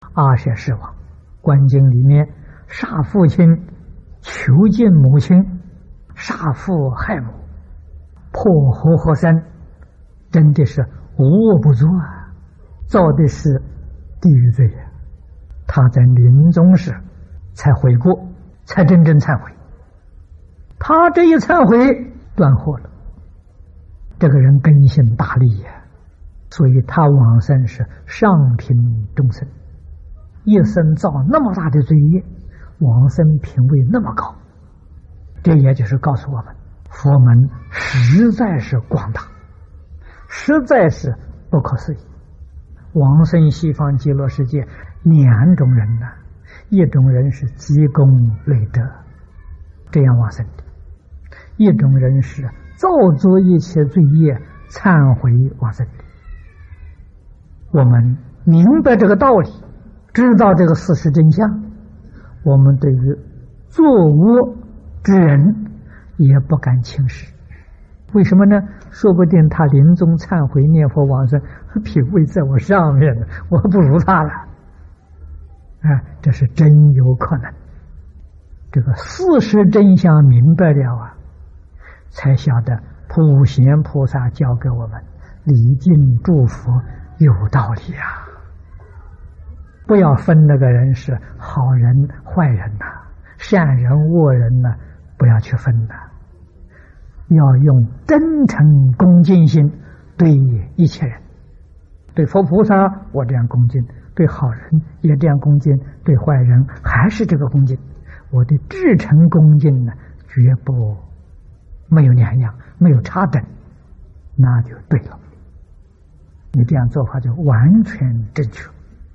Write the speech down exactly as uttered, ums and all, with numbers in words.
阿舍世王，观经里面杀父亲、囚禁母亲、杀父害母、破活活生，真的是无恶不作啊！造的是地狱罪啊！他在临终时才悔过，才真正忏悔。他这一忏悔，断祸了。这个人根性大利呀、啊，所以他往生是上品众生，一生造那么大的罪业，往生品位那么高。这也就是告诉我们，佛门实在是广大，实在是不可思议。往生西方极乐世界两种人呢、啊，一种人是积功累德，这样往生的；一种人是造作一切罪业，忏悔往生的。我们明白这个道理，知道这个事实真相，我们对于作恶之人也不敢轻视。为什么呢？说不定他临终忏悔念佛往生，品位在我上面呢，我不如他了。啊，这是真有可能。这个事实真相明白了啊，才晓得普贤菩萨教给我们礼敬祝福有道理啊！不要分那个人是好人坏人呐、啊，善人恶人呐、啊，不要去分呐、啊。要用真诚恭敬心对一切人，对佛菩萨我这样恭敬，对好人也这样恭敬，对坏人还是这个恭敬。我的至诚恭敬呢，绝不没有两样，没有差等，那就对了。你这样做法就完全正确。